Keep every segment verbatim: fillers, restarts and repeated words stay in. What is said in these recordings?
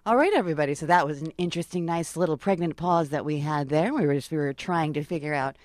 All right, everybody. So that was an interesting, nice little pregnant pause that we had there. We were just, we were trying to figure out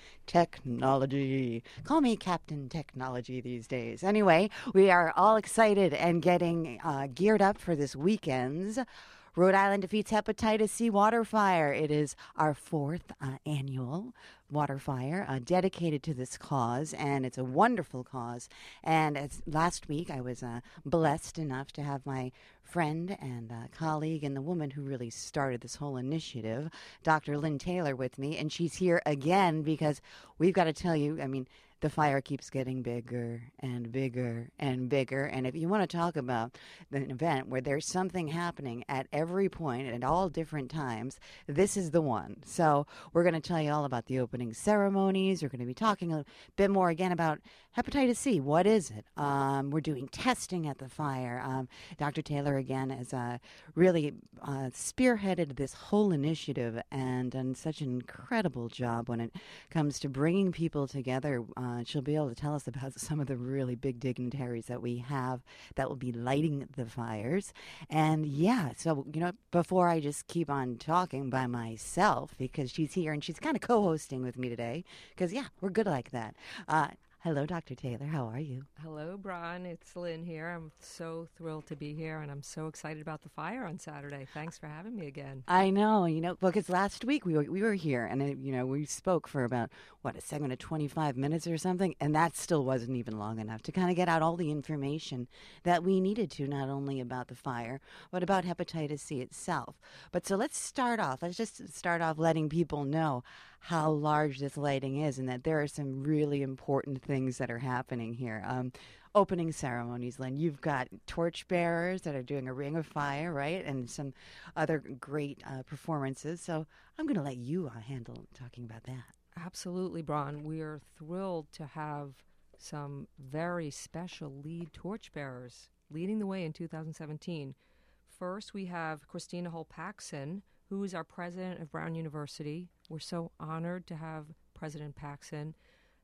technology. Call me Captain Technology these days. Anyway, we are all excited and getting uh, geared up for this weekend's Rhode Island Defeats Hepatitis C Water Fire. It is our fourth uh, annual water fire uh, dedicated to this cause, and it's a wonderful cause. And as last week, I was uh, blessed enough to have my friend and uh, colleague and the woman who really started this whole initiative, Doctor Lynn Taylor, with me, and she's here again because we've got to tell you, I mean, the fire keeps getting bigger and bigger and bigger. And if you want to talk about an event where there's something happening at every point at all different times, this is the one. So we're going to tell you all about the opening ceremonies. We're going to be talking a bit more again about hepatitis C. What is it? Um, we're doing testing at the fire. Um, Doctor Taylor, again, has uh, really uh, spearheaded this whole initiative and done such an incredible job when it comes to bringing people together. Uh, Uh, she'll be able to tell us about some of the really big dignitaries that we have that will be lighting the fires. And yeah, so, you know, before I just keep on talking by myself, because she's here and she's kind of co-hosting with me today, because, yeah, we're good like that. Uh, hello, Doctor Taylor. How are you? Hello, Bron. It's Lynn here. I'm so thrilled to be here, and I'm so excited about the fire on Saturday. Thanks for having me again. I know, you know, because last week we were we were here, and it, you know, we spoke for about what a segment of twenty-five minutes or something, and that still wasn't even long enough to kind of get out all the information that we needed to, not only about the fire but about hepatitis C itself. But so let's start off. Let's just start off letting people know how large this lighting is, and that there are some really important things that are happening here. Um, opening ceremonies, Lynn. You've got torchbearers that are doing a ring of fire, right? And some other great uh, performances. So I'm going to let you uh, handle talking about that. Absolutely, Bron. We are thrilled to have some very special lead torchbearers leading the way in two thousand seventeen. First, we have Christina Hull-Paxson, who is our president of Brown University. We're so honored to have President Paxson.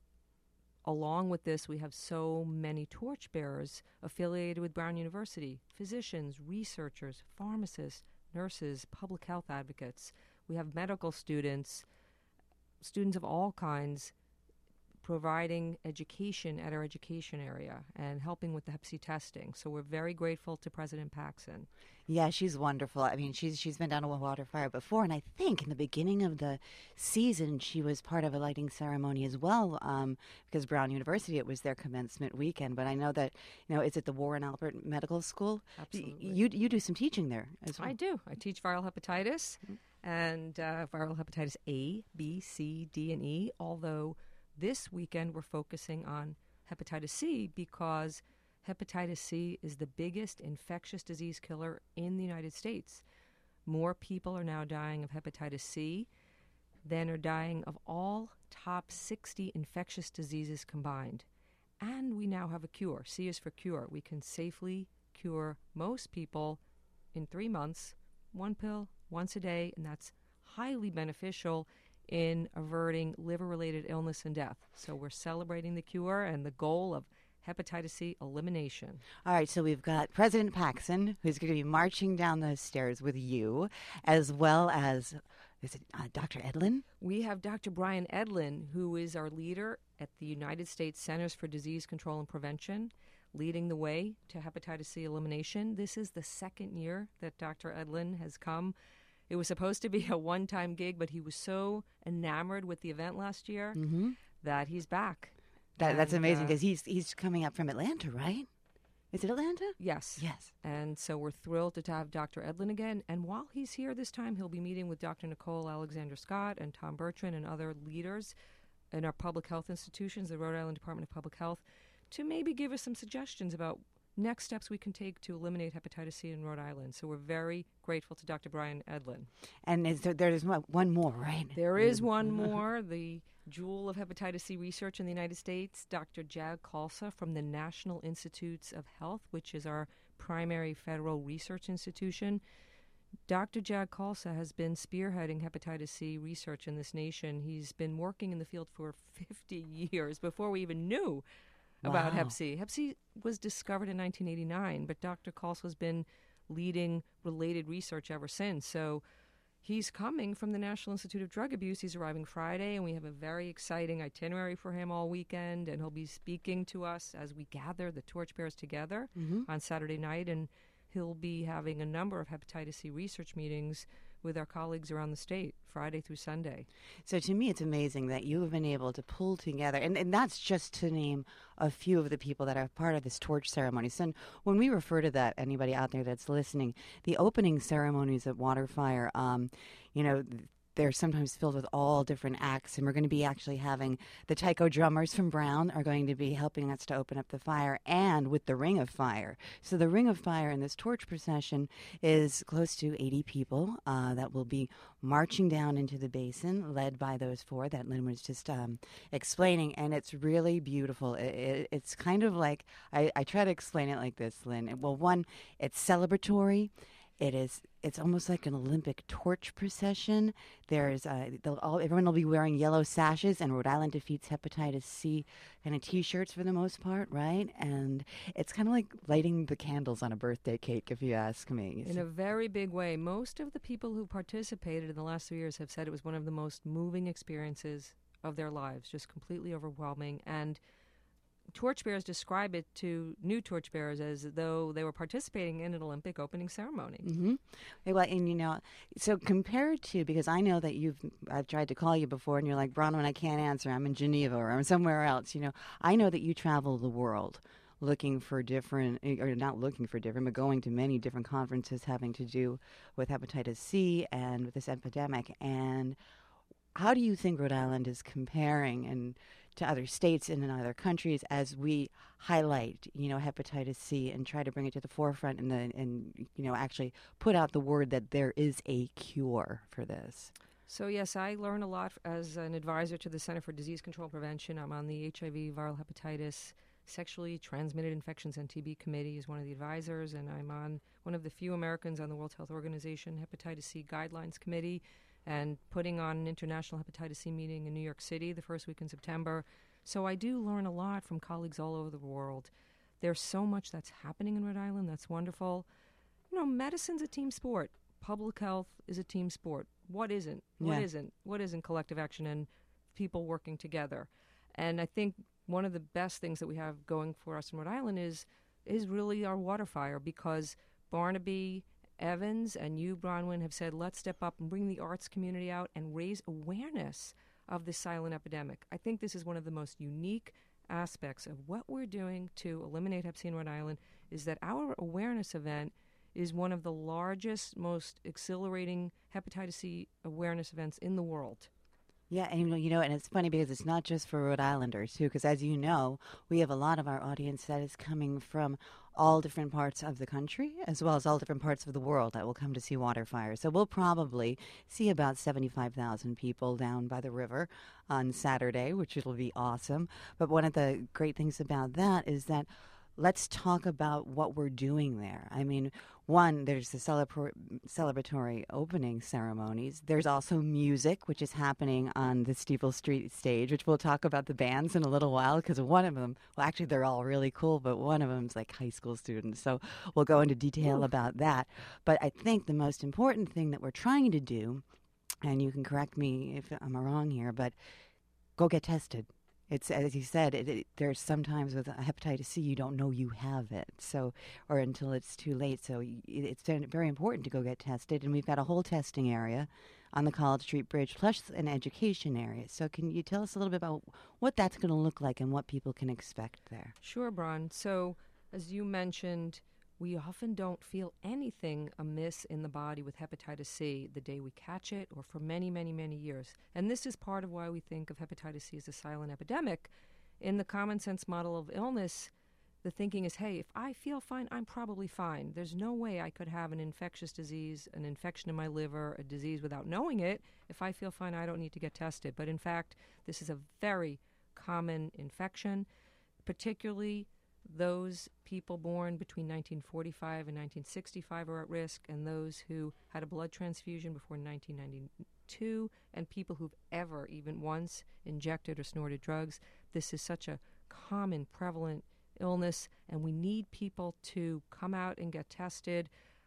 Along with this, we have so many torchbearers affiliated with Brown University, physicians, researchers, pharmacists, nurses, public health advocates. We have medical students, students of all kinds, providing education at our education area and helping with the hep C testing. So we're very grateful to President Paxson. Yeah, she's wonderful. I mean, she's she's been down to a water fire before, and I think in the beginning of the season she was part of a lighting ceremony as well, um, because Brown University, it was their commencement weekend. But I know that, you know, is it the Warren Albert Medical School? Absolutely. You you do some teaching there as well. I do. I teach viral hepatitis mm-hmm. and uh, viral hepatitis A, B, C, D, and E, although this weekend we're focusing on hepatitis C because hepatitis C is the biggest infectious disease killer in the United States. More people are now dying of hepatitis C than are dying of all top sixty infectious diseases combined. And we now have a cure. C is for cure. We can safely cure most people in three months, one pill, once a day, and that's highly beneficial in averting liver-related illness and death. So we're celebrating the cure and the goal of hepatitis C elimination. All right, so we've got President Paxson, who's going to be marching down those stairs with you, as well as, is it uh, Doctor Edlin? We have Doctor Brian Edlin, who is our leader at the United States Centers for Disease Control and Prevention, leading the way to hepatitis C elimination. This is the second year that Doctor Edlin has come. It was supposed to be a one-time gig, but he was so enamored with the event last year mm-hmm. that he's back. That, and, that's amazing because uh, he's he's coming up from Atlanta, right? Is it Atlanta? Yes. Yes. And so we're thrilled to have Doctor Edlin again. And while he's here this time, he'll be meeting with Doctor Nicole Alexander Scott and Tom Bertrand and other leaders in our public health institutions, the Rhode Island Department of Public Health, to maybe give us some suggestions about next steps we can take to eliminate hepatitis C in Rhode Island. So we're very grateful to Doctor Brian Edlin. And is there, there's one more, right? There is one more. The jewel of hepatitis C research in the United States, Doctor Jag Khalsa from the National Institutes of Health, which is our primary federal research institution. Doctor Jag Khalsa has been spearheading hepatitis C research in this nation. He's been working in the field for fifty years before we even knew about wow. hep C. Hep C was discovered in nineteen eighty-nine, but Doctor Khalsa has been leading related research ever since. So he's coming from the National Institute of Drug Abuse. He's arriving Friday, and we have a very exciting itinerary for him all weekend, and he'll be speaking to us as we gather the torchbearers together Mm-hmm. on Saturday night, and he'll be having a number of hepatitis C research meetings with our colleagues around the state, Friday through Sunday. So to me, it's amazing that you have been able to pull together, and, and that's just to name a few of the people that are part of this torch ceremony. So when we refer to that, anybody out there that's listening, the opening ceremonies at Waterfire, um, you know, they're sometimes filled with all different acts, and we're going to be actually having the taiko drummers from Brown are going to be helping us to open up the fire, and with the Ring of Fire. So the Ring of Fire in this torch procession is close to eighty people uh, that will be marching down into the basin, led by those four that Lynn was just um, explaining, and it's really beautiful. It, it, it's kind of like, I, I try to explain it like this, Lynn. Well, one, it's celebratory. It is. It's almost like an Olympic torch procession. There's, uh, they'll all, everyone will be wearing yellow sashes and Rhode Island Defeats Hepatitis C kind of T-shirts for the most part, right? And it's kind of like lighting the candles on a birthday cake, if you ask me. In a very big way. Most of the people who participated in the last three years have said it was one of the most moving experiences of their lives, just completely overwhelming. And torchbearers describe it to new torchbearers as though they were participating in an Olympic opening ceremony. Mm-hmm. Well, and you know, so compared to, because I know that you've, I've tried to call you before, and you're like, Bronwyn, I can't answer. I'm in Geneva or I'm somewhere else. You know, I know that you travel the world looking for different, or not looking for different, but going to many different conferences having to do with hepatitis C and with this epidemic. And how do you think Rhode Island is comparing and to other states and in other countries as we highlight, you know, hepatitis C and try to bring it to the forefront and, the, and you know, actually put out the word that there is a cure for this? So, yes, I learn a lot as an advisor to the Center for Disease Control and Prevention. I'm on the H I V, viral hepatitis, sexually transmitted infections and T B committee as one of the advisors, and I'm on one of the few Americans on the World Health Organization Hepatitis C Guidelines Committee, and putting on an international hepatitis C meeting in New York City the first week in September. So I do learn a lot from colleagues all over the world. There's so much that's happening in Rhode Island that's wonderful. You know, medicine's a team sport. Public health is a team sport. What isn't? What Yeah. isn't? What isn't collective action and people working together? And I think one of the best things that we have going for us in Rhode Island is is really our water fire, because Barnaby, Evans, and you, Bronwyn, have said, let's step up and bring the arts community out and raise awareness of this silent epidemic. I think this is one of the most unique aspects of what we're doing to eliminate Hep C in Rhode Island, is that our awareness event is one of the largest, most exhilarating hepatitis C awareness events in the world. Yeah, and you know, you know, and it's funny because it's not just for Rhode Islanders too, because as you know, we have a lot of our audience that is coming from all different parts of the country, as well as all different parts of the world that will come to see Waterfire. So we'll probably see about seventy-five thousand people down by the river on Saturday, which will be awesome. But one of the great things about that is that let's talk about what we're doing there. I mean, one, there's the celebra- celebratory opening ceremonies. There's also music, which is happening on the Steeple Street stage, which we'll talk about the bands in a little while, because one of them, well, actually, they're all really cool, but one of them's like high school students. So we'll go into detail Ooh. about that. But I think the most important thing that we're trying to do, and you can correct me if I'm wrong here, but go get tested. It's, as you said, it, it, there's sometimes with hepatitis C you don't know you have it, so or until it's too late. So it, it's very important to go get tested, and we've got a whole testing area on the College Street Bridge, plus an education area. So can you tell us a little bit about what that's going to look like and what people can expect there? Sure, Bron. So, as you mentioned, we often don't feel anything amiss in the body with hepatitis C the day we catch it, or for many, many, many years. And this is part of why we think of hepatitis C as a silent epidemic. In the common sense model of illness, the thinking is, hey, if I feel fine, I'm probably fine. There's no way I could have an infectious disease, an infection in my liver, a disease without knowing it. If I feel fine, I don't need to get tested. But in fact, this is a very common infection, particularly those people born between nineteen forty-five and nineteen sixty-five are at risk, and those who had a blood transfusion before nineteen ninety-two, and people who've ever, even once, injected or snorted drugs. This is such a common, prevalent illness, and we need people to come out and get tested.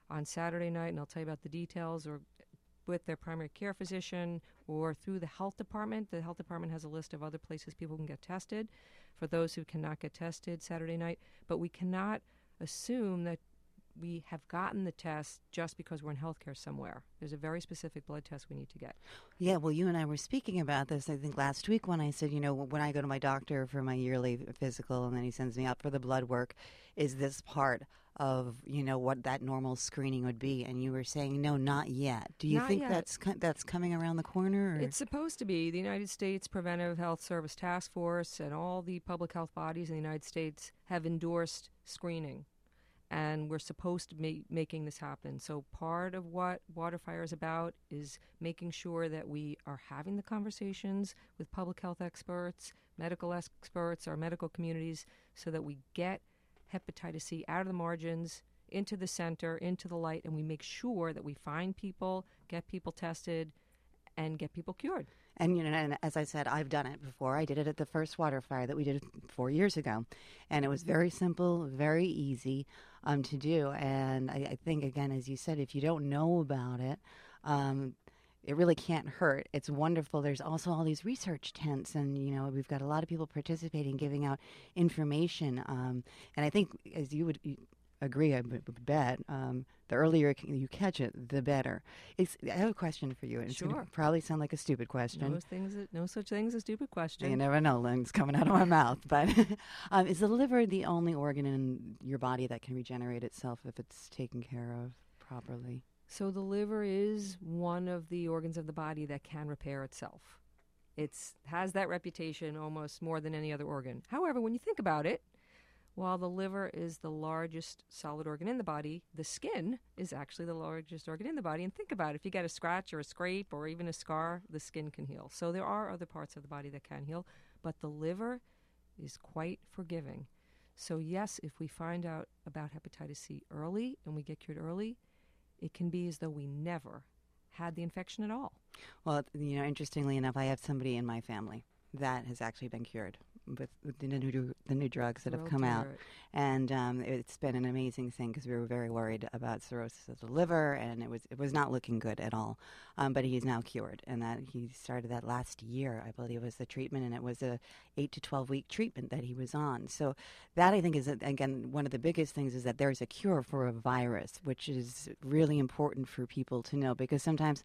on Saturday night, and I'll tell you about the details, or with their primary care physician or through the health department. The health department has a list of other places people can get tested for those who cannot get tested Saturday night. But we cannot assume that we have gotten the test just because we're in healthcare somewhere. There's a very specific blood test we need to get. Yeah, well, you and I were speaking about this, I think, last week when I said, you know, when I go to my doctor for my yearly physical and then he sends me out for the blood work, is this part of, you know, what that normal screening would be? And you were saying, no, not yet. Do you Not think yet. that's co- that's coming around the corner? Or? It's supposed to be. The United States Preventive Health Service Task Force and all the public health bodies in the United States have endorsed screening. And we're supposed to be making this happen. So part of what WaterFire is about is making sure that we are having the conversations with public health experts, medical experts, our medical communities, so that we get hepatitis C out of the margins, into the center, into the light, and we make sure that we find people, get people tested, and get people cured. And, you know, and as I said, I've done it before. I did it at the first WaterFire that we did four years ago. And it was very simple, very easy um, to do. And I, I think, again, as you said, if you don't know about it, um, it really can't hurt. It's wonderful. There's also all these research tents, and, you know, we've got a lot of people participating, giving out information. Um, and I think, as you would agree, I would bet, um, the earlier you catch it, the better. It's, I have a question for you. And it's Sure. going to probably sound like a stupid question. No, things, no such thing as a stupid question. You never know, Lynn's coming out of my mouth. But um, is the liver the only organ in your body that can regenerate itself if it's taken care of properly? So the liver is one of the organs of the body that can repair itself. It has that reputation almost more than any other organ. However, when you think about it, while the liver is the largest solid organ in the body, the skin is actually the largest organ in the body. And think about it. If you get a scratch or a scrape or even a scar, the skin can heal. So there are other parts of the body that can heal, but the liver is quite forgiving. So yes, if we find out about hepatitis C early and we get cured early, it can be as though we never had the infection at all. Well, you know, interestingly enough, I have somebody in my family that has actually been cured with, with the, new, the new drugs that have Thrilled come to out. hear it. And um, it's been an amazing thing because we were very worried about cirrhosis of the liver, and it was it was not looking good at all. Um, but he's now cured, and that he started that last year, I believe, was the treatment, and it was a eight to twelve week treatment that he was on. So that, I think, is, again, one of the biggest things is that there's a cure for a virus, which is really important for people to know, because sometimes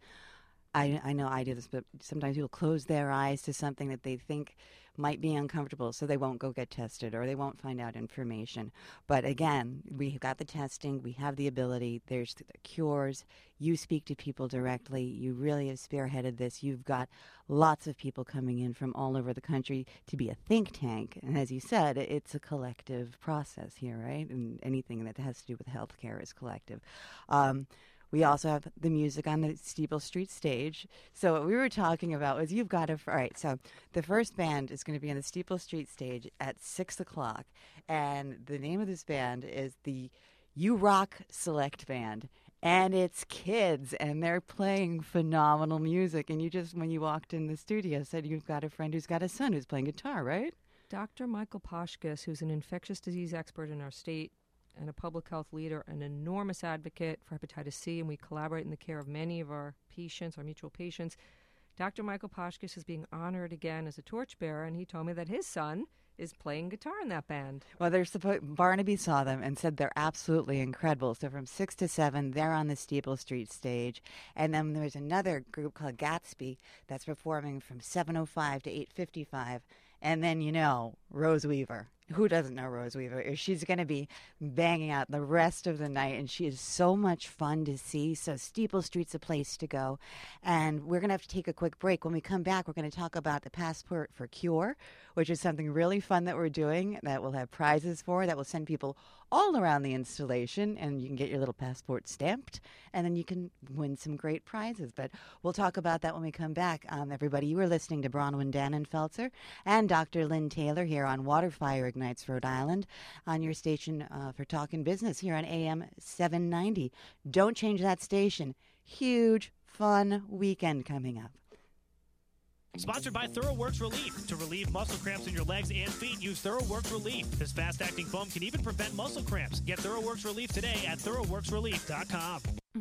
I, I know I do this, but sometimes people close their eyes to something that they think might be uncomfortable, so they won't go get tested or they won't find out information. But again, we've got the testing, we have the ability, there's the cures, you speak to people directly, you really have spearheaded this, you've got lots of people coming in from all over the country to be a think tank, and as you said, it's a collective process here, right? And anything that has to do with healthcare is collective. Um, We also have the music on the Steeple Street stage. So what we were talking about was you've got to, all right, so the first band is going to be on the Steeple Street stage at six o'clock. And the name of this band is the You Rock Select Band. And it's kids, and they're playing phenomenal music. And you just, when you walked in the studio, said you've got a friend who's got a son who's playing guitar, right? Doctor Michael Poshkus, who's an infectious disease expert in our state, and a public health leader, an enormous advocate for hepatitis C, and we collaborate in the care of many of our patients, our mutual patients. Doctor Michael Poshkus is being honored again as a torchbearer, and he told me that his son is playing guitar in that band. Well, they're supposed. Barnaby saw them and said they're absolutely incredible. So from six to seven, they're on the Steeple Street stage, and then there's another group called Gatsby that's performing from seven oh five to eight fifty-five, and then, you know, Rose Weaver. Who doesn't know Rose Weaver? She's going to be banging out the rest of the night, and she is so much fun to see. So Steeple Street's a place to go. And we're going to have to take a quick break. When we come back, we're going to talk about the Passport for Cure, which is something really fun that we're doing that we'll have prizes for, that will send people all around the installation, and you can get your little passport stamped, and then you can win some great prizes. But we'll talk about that when we come back. Um, everybody, you are listening to Bronwyn Dannenfelser and Doctor Lynn Taylor here on WaterFire Ignites Rhode Island on your station uh, for Talkin' Business here on A M seven ninety. Don't change that station. Huge, fun weekend coming up. Sponsored by ThoroughWorks Relief. To relieve muscle cramps in your legs and feet, use ThoroughWorks Relief. This fast-acting foam can even prevent muscle cramps. Get ThoroughWorks Relief today at thorough works relief dot com.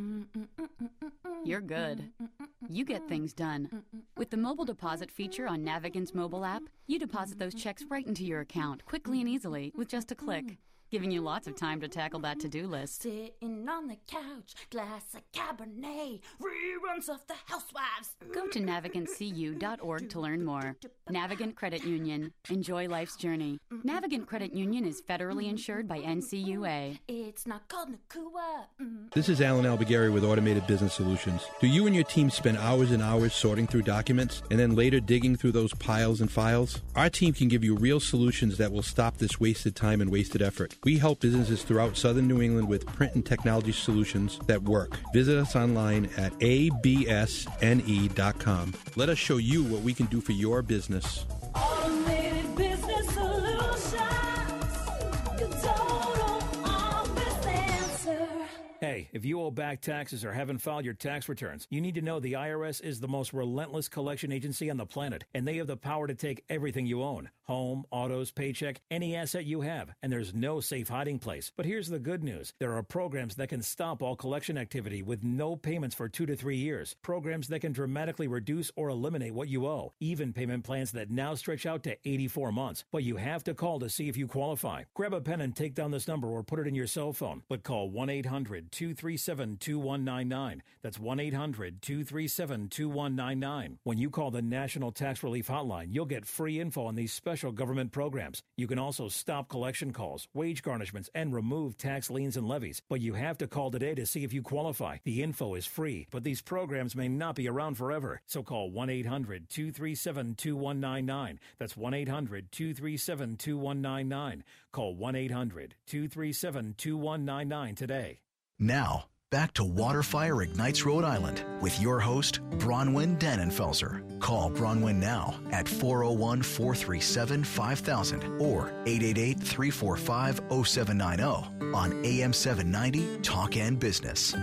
You're good. You get things done. With the mobile deposit feature on Navigant's mobile app, you deposit those checks right into your account quickly and easily with just a click, giving you lots of time to tackle that to-do list. Sitting on the couch, glass of Cabernet, reruns of The Housewives. Go to navigant c u dot org to learn more. Navigant Credit Union. Enjoy life's journey. Navigant Credit Union is federally insured by N C U A. It's not called Nakua. Mm. This is Alan Albergari with Automated Business Solutions. Do you and your team spend hours and hours sorting through documents and then later digging through those piles and files? Our team can give you real solutions that will stop this wasted time and wasted effort. We help businesses throughout southern New England with print and technology solutions that work. Visit us online at a b s n e dot com. Let us show you what we can do for your business. Automated Business Solutions. Your total office answer. Hey, if you owe back taxes or haven't filed your tax returns, you need to know the I R S is the most relentless collection agency on the planet, and they have the power to take everything you own. Home, autos, paycheck, any asset you have, and there's no safe hiding place. But here's the good news. There are programs that can stop all collection activity with no payments for two to three years. Programs that can dramatically reduce or eliminate what you owe. Even payment plans that now stretch out to eighty-four months. But you have to call to see if you qualify. Grab a pen and take down this number or put it in your cell phone. But call one eight hundred two three seven two one nine nine. That's one eight hundred two three seven two one nine nine. When you call the National Tax Relief Hotline, you'll get free info on these special Special government programs. You can also stop collection calls, wage garnishments, and remove tax liens and levies. But you have to call today to see if you qualify. The info is free, but these programs may not be around forever. So call one eight hundred two three seven two one nine nine. That's one eight hundred two three seven two one nine nine. Call one eight hundred two three seven two one nine nine today. Now, back to Waterfire Ignites Rhode Island with your host, Bronwyn Dannenfelser. Call Bronwyn now at four oh one, four three seven, five thousand or eight eight eight, three four five, oh seven nine oh on A M seven ninety Talk and Business.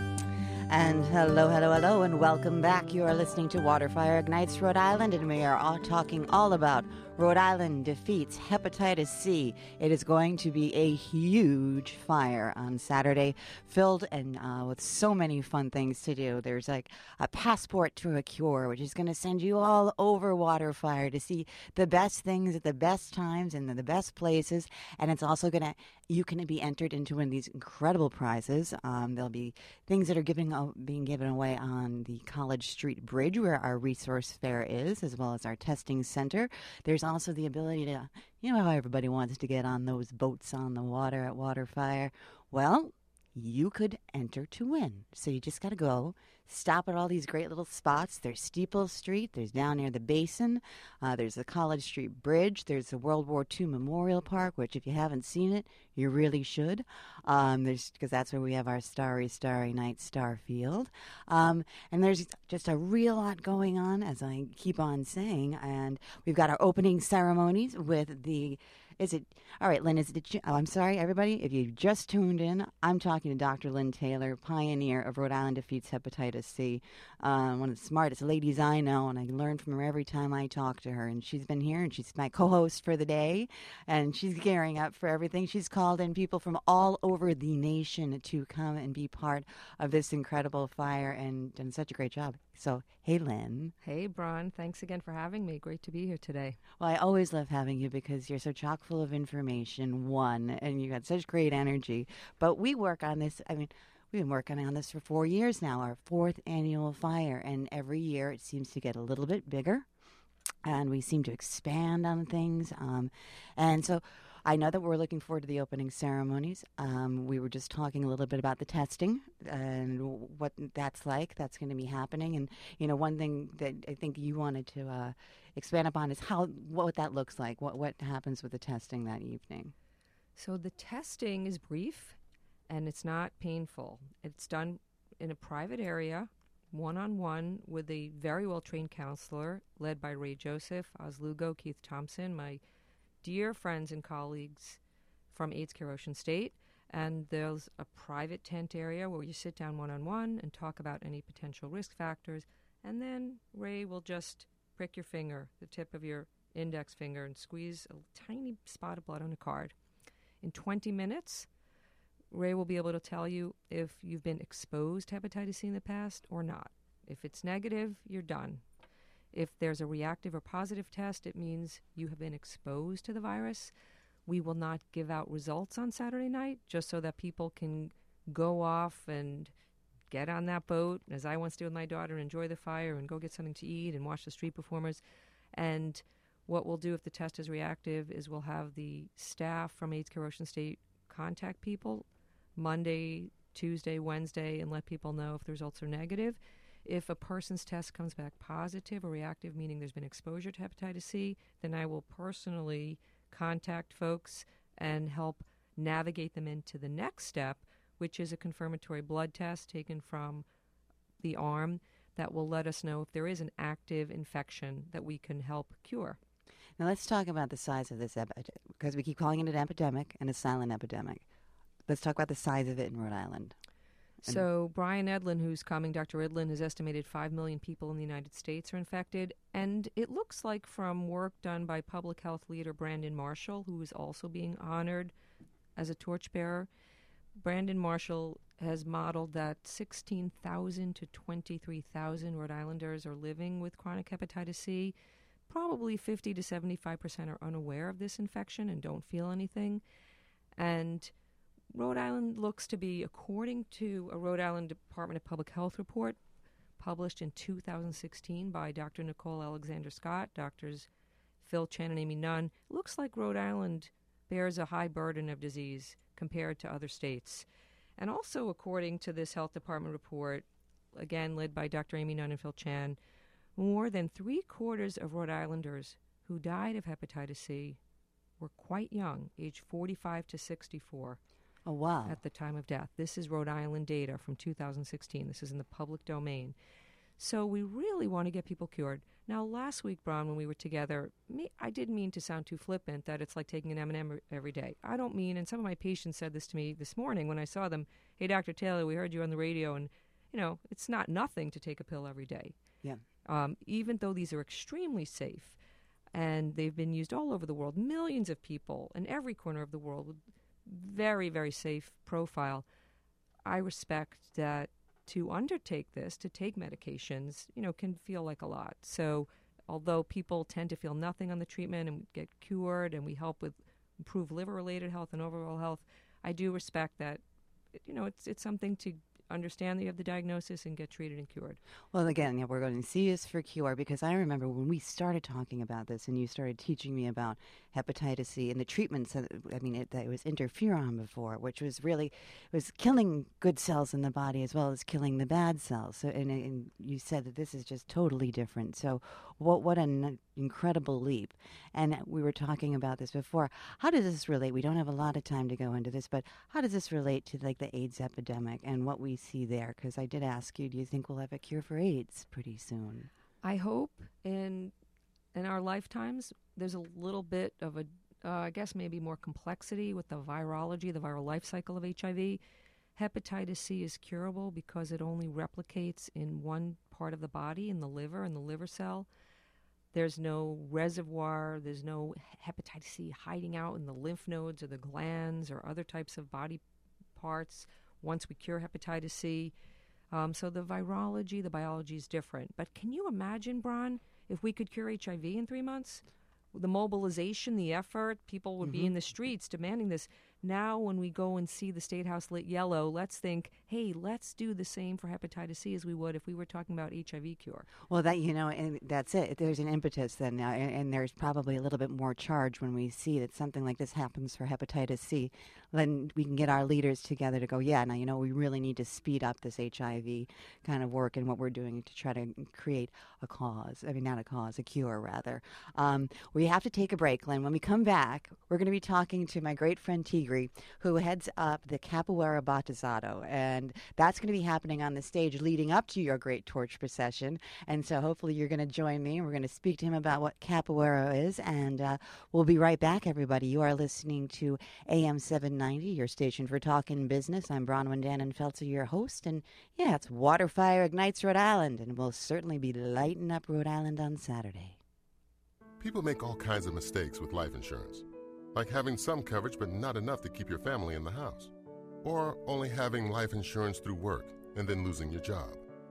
And hello, hello, hello, and welcome back. You are listening to Waterfire Ignites Rhode Island, and we are all talking all about Rhode Island defeats hepatitis C. It is going to be a huge fire on Saturday, filled and uh, with so many fun things to do. There's like a passport to a cure, which is going to send you all over Waterfire to see the best things at the best times and the best places. And it's also going to, you can be entered into one of these incredible prizes. Um, there'll be things that are giving being given away on the College Street Bridge, where our resource fair is, as well as our testing center. There's also the ability to, you know how everybody wants to get on those boats on the water at Waterfire. Well, you could enter to win. So you just got to go, stop at all these great little spots. There's Steeple Street. There's down near the Basin. Uh, there's the College Street Bridge. There's the World War Two Memorial Park, which if you haven't seen it, you really should. Um, there's because that's where we have our Starry, Starry Night Star Field. Um, and there's just a real lot going on, as I keep on saying. And we've got our opening ceremonies with the... Is it all right, Lynn? Is it? Oh, I'm sorry, everybody. If you just tuned in, I'm talking to Doctor Lynn Taylor, pioneer of Rhode Island Defeats Hepatitis C, uh, one of the smartest ladies I know, and I learn from her every time I talk to her. And she's been here, and she's my co-host for the day, and she's gearing up for everything. She's called in people from all over the nation to come and be part of this incredible fire, and done such a great job. So, hey, Lynn. Hey, Bron. Thanks again for having me. Great to be here today. Well, I always love having you because you're so chock full of information, one, and you got such great energy. But we work on this, I mean, we've been working on this for four years now, our fourth annual fire, and every year it seems to get a little bit bigger, and we seem to expand on things. Um, and so I know that we're looking forward to the opening ceremonies. Um, we were just talking a little bit about the testing and what that's like. That's going to be happening. And, you know, one thing that I think you wanted to uh, expand upon is how what that looks like, what, what happens with the testing that evening. So the testing is brief, and it's not painful. It's done in a private area, one-on-one, with a very well-trained counselor led by Ray Joseph, Oz Lugo, Keith Thompson, my dear friends and colleagues from AIDS Care Ocean State. And there's a private tent area where you sit down one-on-one and talk about any potential risk factors. And then Ray will just prick your finger, the tip of your index finger, and squeeze a tiny spot of blood on a card. In twenty minutes, Ray will be able to tell you if you've been exposed to hepatitis C in the past or not. If it's negative, you're done. If there's a reactive or positive test, it means you have been exposed to the virus. We will not give out results on Saturday night just so that people can go off and get on that boat, as I once did with my daughter, and enjoy the fire and go get something to eat and watch the street performers. And what we'll do if the test is reactive is we'll have the staff from AIDS Care Ocean State contact people Monday, Tuesday, Wednesday, and let people know if the results are negative. If a person's test comes back positive or reactive, meaning there's been exposure to hepatitis C, then I will personally contact folks and help navigate them into the next step, which is a confirmatory blood test taken from the arm that will let us know if there is an active infection that we can help cure. Now let's talk about the size of this epidemic, because we keep calling it an epidemic and a silent epidemic. Let's talk about the size of it in Rhode Island. So Brian Edlin, who's coming, Doctor Edlin, has estimated five million people in the United States are infected. And it looks like from work done by public health leader Brandon Marshall, who is also being honored as a torchbearer, Brandon Marshall has modeled that sixteen thousand to twenty-three thousand Rhode Islanders are living with chronic hepatitis C. Probably fifty to seventy-five percent are unaware of this infection and don't feel anything. And Rhode Island looks to be, according to a Rhode Island Department of Public Health report published in two thousand sixteen by Doctor Nicole Alexander Scott, Doctors Phil Chen and Amy Nunn, looks like Rhode Island bears a high burden of disease compared to other states. And also, according to this health department report, again led by Doctor Amy Nunn and Phil Chen, more than three quarters of Rhode Islanders who died of hepatitis C were quite young, age forty-five to sixty-four. Oh, wow. At the time of death. This is Rhode Island data from two thousand sixteen. This is in the public domain. So we really want to get people cured. Now, last week, Bron, when we were together, me, I didn't mean to sound too flippant that it's like taking an M and M every day. I don't mean, and some of my patients said this to me this morning when I saw them, hey, Doctor Taylor, we heard you on the radio, and, you know, it's not nothing to take a pill every day. Yeah. Um, even though these are extremely safe, and they've been used all over the world, millions of people in every corner of the world with very, very safe profile, I respect that to undertake this, to take medications, you know, can feel like a lot. So although people tend to feel nothing on the treatment and get cured and we help with improve liver-related health and overall health, I do respect that, you know, it's it's something to understand that you have the diagnosis and get treated and cured. Well, again, yeah, we're going to see this for cure, because I remember when we started talking about this and you started teaching me about hepatitis C and the treatments. That, I mean, it, that it was interferon before, which was really it was killing good cells in the body as well as killing the bad cells. So, and, and you said that this is just totally different. So, what what an incredible leap! And we were talking about this before. How does this relate? We don't have a lot of time to go into this, but how does this relate to like the AIDS epidemic and what we see there? Because I did ask you, do you think we'll have a cure for AIDS pretty soon? I hope in in our lifetimes there's a little bit of a, uh, I guess maybe more complexity with the virology, the viral life cycle of H I V. Hepatitis C is curable because it only replicates in one part of the body, in the liver, in the liver cell. There's no reservoir, there's no hepatitis C hiding out in the lymph nodes or the glands or other types of body parts once we cure hepatitis C. Um, so the virology, the biology is different. But can you imagine, Bron, if we could cure H I V in three months? The mobilization, the effort, people would mm-hmm. be in the streets demanding this. Now when we go and see the State House lit yellow, let's think, hey, let's do the same for hepatitis C as we would if we were talking about H I V cure. Well, that, you know, and that's it. There's an impetus then now, and, and there's probably a little bit more charge when we see that something like this happens for hepatitis C. Then we can get our leaders together to go, yeah, now, you know, we really need to speed up this H I V kind of work and what we're doing to try to create a cause. I mean, not a cause, a cure, rather. Um, we have to take a break, Glenn. When we come back, we're going to be talking to my great friend T. Tigre, who heads up the Capoeira Batizado. And that's going to be happening on the stage leading up to your great torch procession. And so hopefully you're going to join me. We're going to speak to him about what Capoeira is. And uh, we'll be right back, everybody. You are listening to A M seven ninety, your station for talking business. I'm Bronwyn Dannenfelser, your host. And yeah, it's Water Fire Ignites Rhode Island. And we'll certainly be lighting up Rhode Island on Saturday. People make all kinds of mistakes with life insurance, like having some coverage but not enough to keep your family in the house, or only having life insurance through work and then losing your job.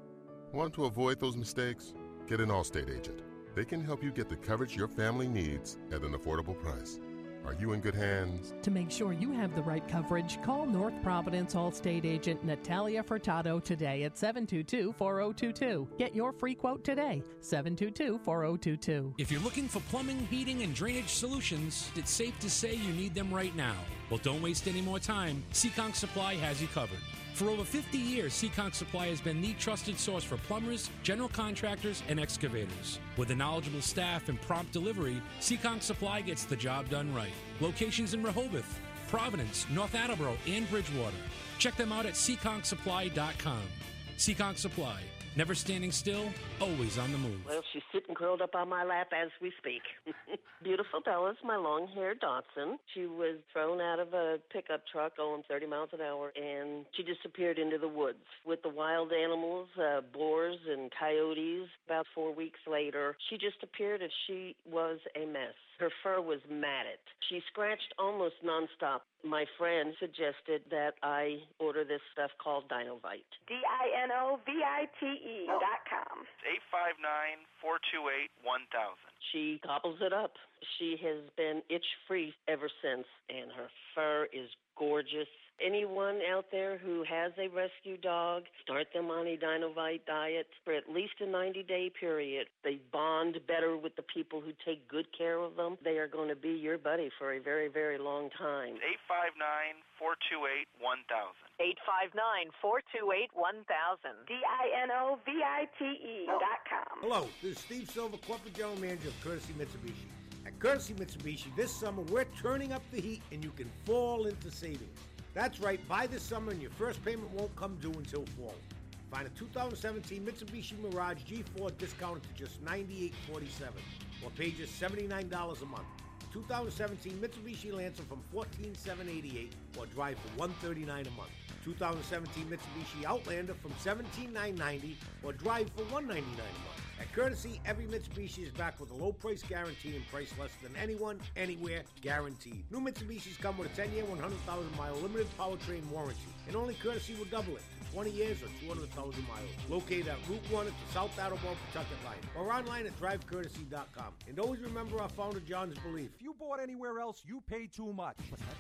Want to avoid those mistakes? Get an Allstate agent. They can help you get the coverage your family needs at an affordable price. Are you in good hands? To make sure you have the right coverage, call North Providence Allstate agent Natalia Furtado today at seven two two, four zero two two. Get your free quote today, seven two two, four zero two two. If you're looking for plumbing, heating, and drainage solutions, it's safe to say you need them right now. Well, don't waste any more time. Seekonk Supply has you covered. For over fifty years, Seekonk Supply has been the trusted source for plumbers, general contractors, and excavators. With a knowledgeable staff and prompt delivery, Seekonk Supply gets the job done right. Locations in Rehoboth, Providence, North Attleboro, and Bridgewater. Check them out at seekonk supply dot com. Seekonk Supply. Never standing still, always on the move. Well, she's sitting curled up on my lap as we speak. Beautiful Bella's my long-haired Dachshund. She was thrown out of a pickup truck going thirty miles an hour, and she disappeared into the woods with the wild animals, uh, boars and coyotes. About four weeks later, she just appeared as she was a mess. Her fur was matted. She scratched almost nonstop. My friend suggested that I order this stuff called Dinovite. D I N O V I T E dot com. eight five nine, four two eight, one thousand. She gobbles it up. She has been itch-free ever since, and her fur is gorgeous. Anyone out there who has a rescue dog, start them on a Dinovite diet for at least a ninety-day period. They bond better with the people who take good care of them. They are going to be your buddy for a very, very long time. eight five nine, four two eight, one thousand. eight five nine, four two eight, one thousand. D I N O V I T E dot com. Hello, this is Steve Silver, Corporate General Manager of Courtesy Mitsubishi. At Courtesy Mitsubishi, this summer we're turning up the heat and you can fall into savings. That's right, buy this summer and your first payment won't come due until fall. Find a two thousand seventeen Mitsubishi Mirage G four discounted to just ninety-eight forty-seven, or pay just seventy-nine dollars a month. two thousand seventeen Mitsubishi Lancer from fourteen thousand seven hundred eighty-eight dollars, or drive for one hundred thirty-nine dollars a month. two thousand seventeen Mitsubishi Outlander from seventeen thousand nine hundred ninety dollars, or drive for one hundred ninety-nine dollars a month. At Courtesy, every Mitsubishi is backed with a low price guarantee and price less than anyone, anywhere, guaranteed. New Mitsubishis come with a ten-year, one hundred thousand mile limited powertrain warranty, and only Courtesy will double it to twenty years or two hundred thousand miles. Located at Route one at the South Attleboro Pawtucket line, or online at drive courtesy dot com. And always remember our founder John's belief: if you bought anywhere else, you pay too much.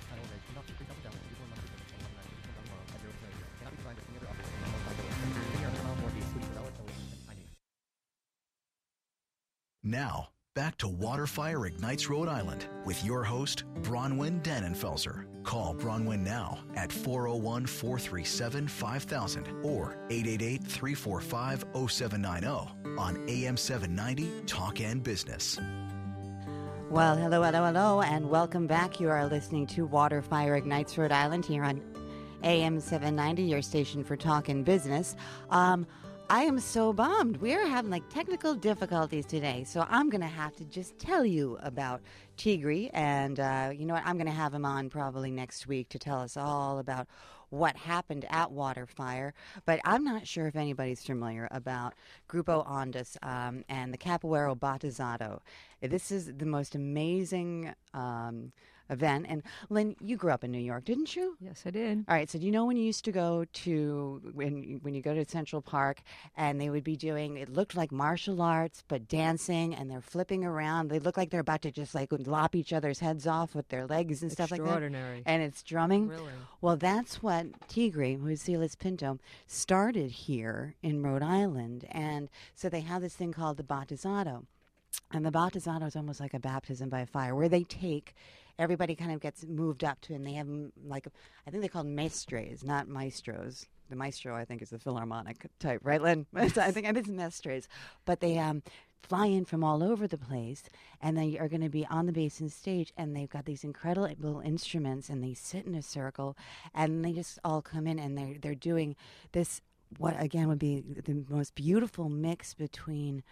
Now, back to Water Fire Ignites Rhode Island with your host, Bronwyn Dannenfelser. Call Bronwyn now at four oh one, four three seven, five thousand or eight eight eight, three four five, oh seven nine oh on A M seven ninety Talk and Business. Well, hello, hello, hello, and welcome back. You are listening to Water Fire Ignites Rhode Island here on A M seven ninety, your station for talk and business. Um... I am so bummed. We're having like technical difficulties today, so I'm going to have to just tell you about Tigre, and uh, you know what? I'm going to have him on probably next week to tell us all about what happened at Water Fire. But I'm not sure if anybody's familiar about Grupo Ondas um, and the Capoeira Batizado. This is the most amazing um, event. And Lynn, you grew up in New York, didn't you? Yes, I did. All right. So do you know when you used to go to when when you go to Central Park and they would be doing, it looked like martial arts but dancing, and they're flipping around. They look like they're about to just like lop each other's heads off with their legs and stuff like that. Extraordinary. And it's drumming. Really? Well, that's what Tigre, who is Silas Pinto, started here in Rhode Island, and so they have this thing called the Batizado. And the Batizado is almost like a baptism by fire, where they take, everybody kind of gets moved up to, and they have mm, like, I think they call them mestres, not maestros. The maestro, I think, is the Philharmonic type, right, Lynn? I think I think it's mestres. But they um fly in from all over the place, and they are going to be on the Basin stage, and they've got these incredible instruments, and they sit in a circle, and they just all come in, and they're, they're doing this, what again would be the most beautiful mix between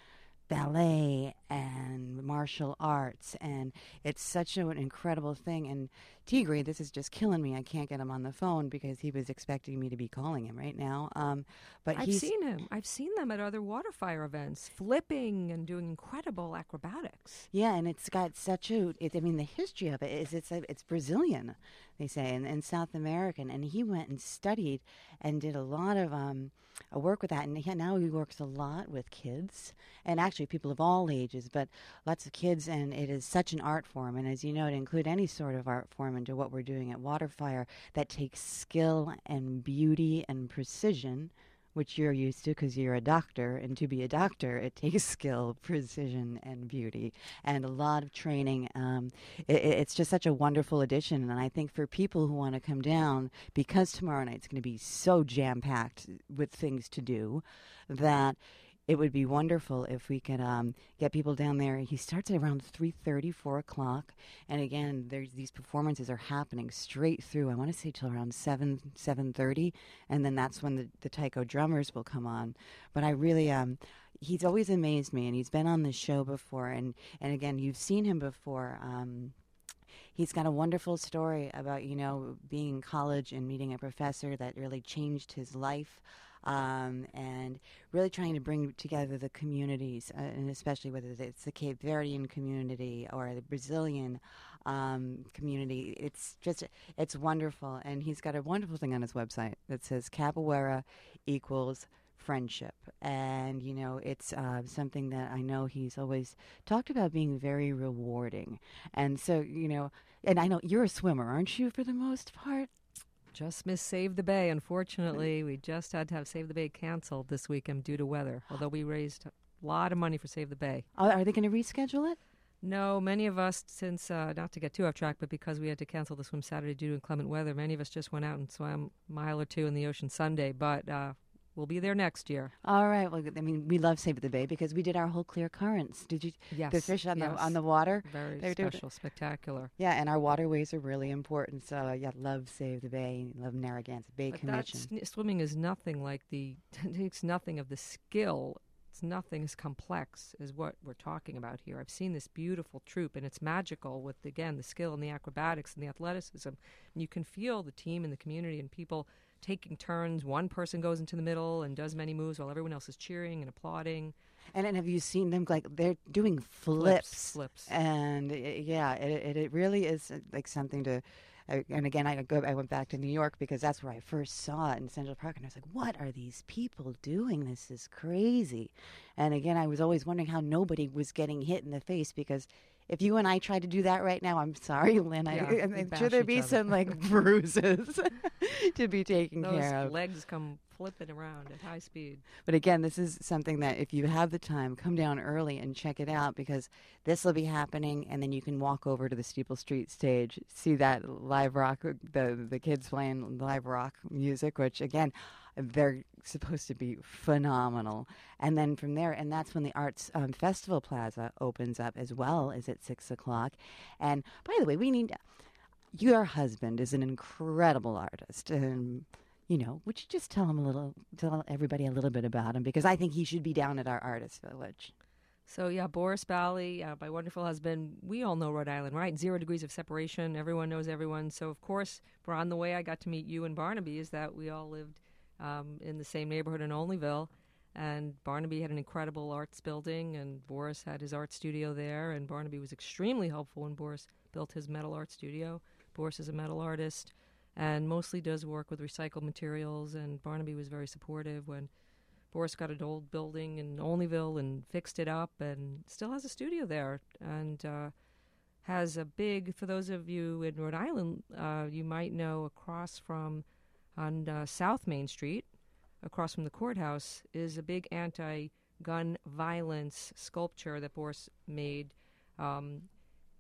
ballet and martial arts, and it's such an incredible thing. And Tigre, this is just killing me. I can't get him on the phone because he was expecting me to be calling him right now. Um, but I've he's, seen him. I've seen them at other water fire events, flipping and doing incredible acrobatics. yeah, and it's got such a. It, I mean, the history of it is it's a, it's Brazilian, they say, and, and South American. And he went and studied and did a lot of um, uh, work with that. And he, now he works a lot with kids and actually people of all ages, but lots of kids. And it is such an art form. And as you know, to include any sort of art form into what we're doing at Waterfire, that takes skill and beauty and precision, which you're used to because you're a doctor, and to be a doctor, it takes skill, precision, and beauty, and a lot of training. Um, it, it's just such a wonderful addition, and I think for people who want to come down, because tomorrow night's going to be so jam-packed with things to do, that it would be wonderful if we could um, get people down there. He starts at around three thirty, four o'clock. And again, there's, these performances are happening straight through, I want to say till around seven, seven thirty. And then that's when the, the taiko drummers will come on. But I really, um, he's always amazed me, and he's been on the show before. And, and again, you've seen him before. Um, He's got a wonderful story about, you know, being in college and meeting a professor that really changed his life. Um, and really trying to bring together the communities, uh, and especially whether it's the Cape Verdean community or the Brazilian um, community. It's just, it's wonderful. And he's got a wonderful thing on his website that says capoeira equals friendship. And, you know, it's uh, something that I know he's always talked about being very rewarding. And so, you know, and I know you're a swimmer, aren't you, for the most part? Just missed Save the Bay. Unfortunately, we just had to have Save the Bay canceled this weekend due to weather, although we raised a lot of money for Save the Bay. Are, are they going to reschedule it? No, many of us, since, uh, not to get too off track, but because we had to cancel the swim Saturday due to inclement weather, many of us just went out and swam a mile or two in the ocean Sunday, but uh, we'll be there next year. All right. Well, I mean, we love Save the Bay because we did our whole clear currents. Did you? Yes. The fish on yes. the on the water. Very They're special, doing, spectacular. Yeah, and our waterways are really important. So yeah, love Save the Bay. Love Narragansett Bay But Commission. That's, swimming is nothing like the. It takes nothing of the skill. It's nothing as complex as what we're talking about here. I've seen this beautiful troupe, and it's magical with, again, the skill and the acrobatics and the athleticism. And you can feel the team and the community and people taking turns. One person goes into the middle and does many moves while everyone else is cheering and applauding. And, and have you seen them, like, they're doing Flips, flips. flips. And, it, yeah, it, it it really is, uh, like, something to... Uh, and again, I go. I went back to New York because that's where I first saw it in Central Park. And I was like, what are these people doing? This is crazy. And again, I was always wondering how nobody was getting hit in the face, because if you and I tried to do that right now, I'm sorry, Lynn, Yeah, I, I'm we I'm bash sure there'd each be other. some, like, bruises to be taken Those care of. legs come flipping around at high speed. But again, this is something that if you have the time, come down early and check it out, because this will be happening, and then you can walk over to the Steeple Street stage, see that live rock, the the kids playing live rock music, which again, they're supposed to be phenomenal. And then from there, and that's when the Arts um, Festival Plaza opens up as well, is at six o'clock. And by the way, we need, your husband is an incredible artist, and you know, would you just tell him a little, tell everybody a little bit about him? Because I think he should be down at our Artist Village. So, yeah, Boris Bally, uh, my wonderful husband, we all know Rhode Island, right? Zero degrees of separation. Everyone knows everyone. So, of course, we're on the way. I got to meet you and Barnaby, is that we all lived um, in the same neighborhood in Olneyville. And Barnaby had an incredible arts building, and Boris had his art studio there. And Barnaby was extremely helpful when Boris built his metal art studio. Boris is a metal artist and mostly does work with recycled materials, and Barnaby was very supportive when Boris got an old building in Olneyville and fixed it up and still has a studio there, and uh, has a big, for those of you in Rhode Island, uh, you might know across from, on uh, South Main Street, across from the courthouse, is a big anti-gun violence sculpture that Boris made. Um,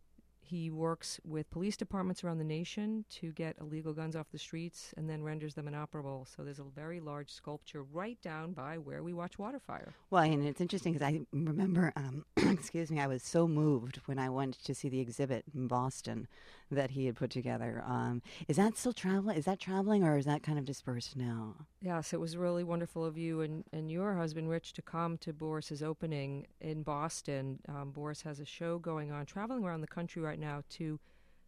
He works with police departments around the nation to get illegal guns off the streets and then renders them inoperable. So there's a very large sculpture right down by where we watch Waterfire. Well, and it's interesting because I remember, um, excuse me, I was so moved when I went to see the exhibit in Boston that he had put together. Um, is that still traveling? Is that traveling, or is that kind of dispersed now? Yes, it was really wonderful of you and, and your husband, Rich, to come to Boris's opening in Boston. Um, Boris has a show going on, traveling around the country right now to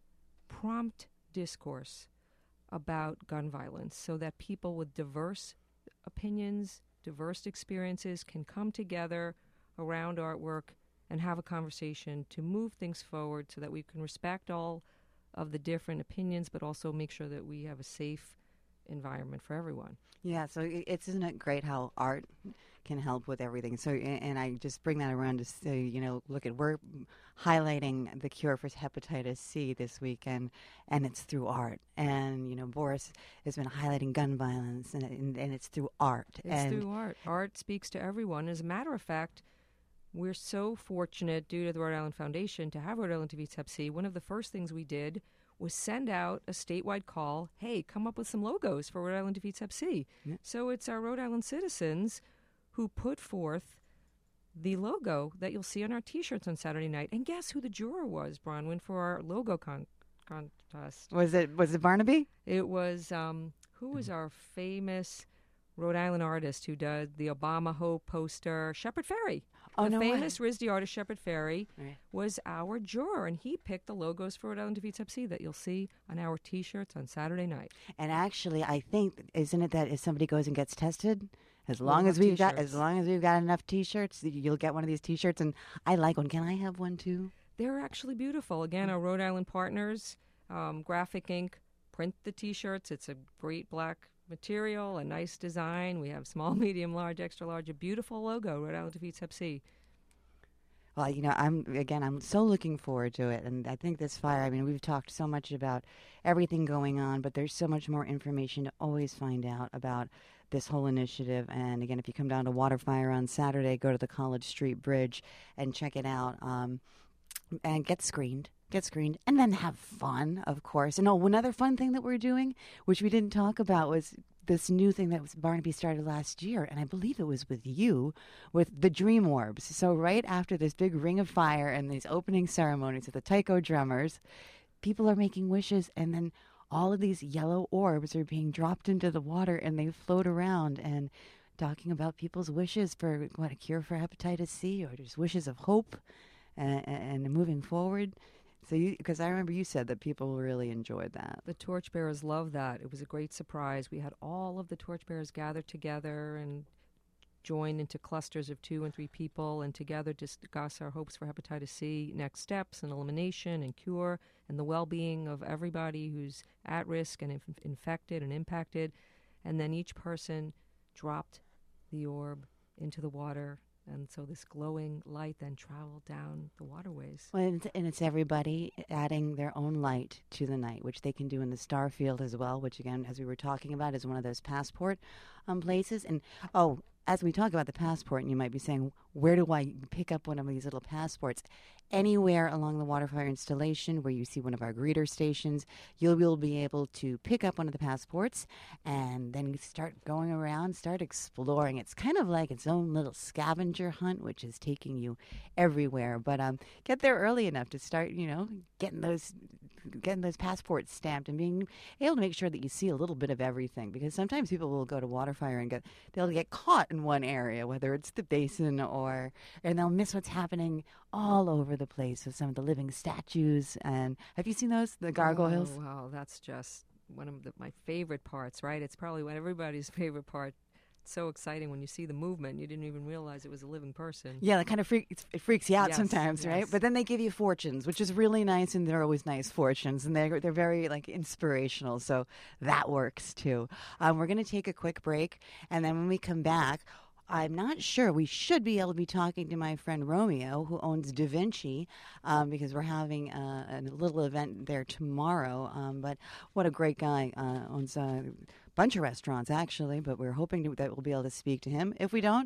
prompt discourse about gun violence so that people with diverse opinions, diverse experiences can come together around artwork and have a conversation to move things forward so that we can respect all of the different opinions, but also make sure that we have a safe environment for everyone. Yeah, so it's isn't it great how art can help with everything? So, and I just bring that around to say, you know, look at we're highlighting the cure for hepatitis C this weekend, and it's through art. And you know, Boris has been highlighting gun violence, and and, and it's through art. It's and through art. Art speaks to everyone. As a matter of fact, we're so fortunate, due to the Rhode Island Foundation, to have Rhode Island Defeats Hep C. One of the first things we did was send out a statewide call, hey, come up with some logos for Rhode Island Defeats Hep C. Yeah. So it's our Rhode Island citizens who put forth the logo that you'll see on our T-shirts on Saturday night. And guess who the juror was, Bronwyn, for our logo con- contest? Was it was it Barnaby? It was, um, who was our famous Rhode Island artist who did the Obama Hope poster, Shepard Fairey. Oh, the no famous way. R I S D artist Shepard Fairey Right. was our juror, and he picked the logos for Rhode Island Defeats Hep C that you'll see on our T-shirts on Saturday night. And actually, I think isn't it that if somebody goes and gets tested, as We'll long have as we've got T-shirts. as long as we've got enough T-shirts, you'll get one of these T-shirts. And I like one. Can I have one too? They're actually beautiful. Again, our Rhode Island partners, um, Graphic Ink, print the T-shirts. It's a great black material, a nice design. We have small, medium, large, extra large, a beautiful logo, Rhode Island Defeats Hep C. Well, you know, I'm again, I'm so looking forward to it, and I think this fire. I mean, we've talked so much about everything going on, but there's so much more information to always find out about this whole initiative. And again, if you come down to Waterfire on Saturday, go to the College Street Bridge and check it out, um, and get screened. Get screened, and then have fun, of course. And oh, another fun thing that we're doing, which we didn't talk about, was this new thing that was Barnaby started last year, and I believe it was with you, with the Dream Orbs. So right after this big Ring of Fire and these opening ceremonies with the taiko drummers, people are making wishes, and then all of these yellow orbs are being dropped into the water, and they float around and talking about people's wishes for, what, a cure for hepatitis C, or just wishes of hope and, and moving forward. So, you, because I remember you said that people really enjoyed that. The torchbearers loved that. It was a great surprise. We had all of the torchbearers gathered together and join into clusters of two and three people and together discuss our hopes for hepatitis C, next steps and elimination and cure, and the well-being of everybody who's at risk and inf- infected and impacted. And then each person dropped the orb into the water. And so this glowing light then traveled down the waterways. Well, and it's, and it's everybody adding their own light to the night, which they can do in the Starfield as well, which, again, as we were talking about, is one of those passport um, places. And, oh, as we talk about the passport, and you might be saying, where do I pick up one of these little passports? Anywhere along the Waterfire installation where you see one of our greeter stations, you'll, you'll be able to pick up one of the passports and then start going around, start exploring. It's kind of like its own little scavenger hunt, which is taking you everywhere. But um, get there early enough to start, you know, getting those getting those passports stamped and being able to make sure that you see a little bit of everything, because sometimes people will go to Waterfire and get they'll get caught in one area, whether it's the basin or and they'll miss what's happening all over the place with some of the living statues. And have you seen those, the gargoyles? Oh, wow, that's just one of the, my favorite parts, right? It's probably one everybody's favorite part. It's so exciting when you see the movement. You didn't even realize it was a living person. Yeah, that kind of freak, it freaks you out Yes, sometimes, right? yes. But then they give you fortunes, which is really nice, and they're always nice fortunes, and they're, they're very, like, inspirational, so that works, too. Um, we're going to take a quick break, and then when we come back, I'm not sure. We should be able to be talking to my friend Romeo, who owns Da Vinci, um, because we're having uh, a little event there tomorrow. Um, but what a great guy. Uh, owns a bunch of restaurants, actually, but we're hoping to, that we'll be able to speak to him. If we don't,